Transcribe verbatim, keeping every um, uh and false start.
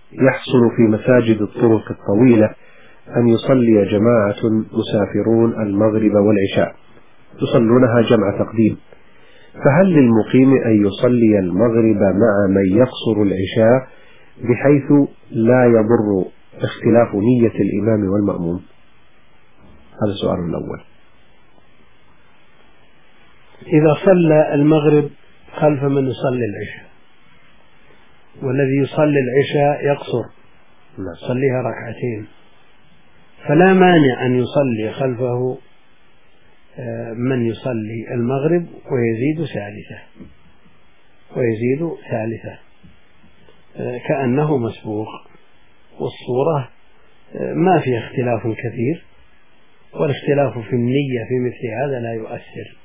يحصل في مساجد الطرق الطويلة أن يصلي جماعة مسافرون المغرب والعشاء يصلونها جمع تقديم، فهل للمقيم أن يصلي المغرب مع من يقصر العشاء بحيث لا يضر اختلاف نية الإمام والمأموم؟ هذا السؤال الأول. إذا صلى المغرب خلف من يصلي العشاء والذي يصلي العشاء يقصر يصليها ركعتين، فلا مانع أن يصلي خلفه من يصلي المغرب ويزيد ثالثة ويزيد ثالثة كأنه مسبوق، والصورة ما في اختلاف كثير، والاختلاف في النية في مثل هذا لا يؤثر.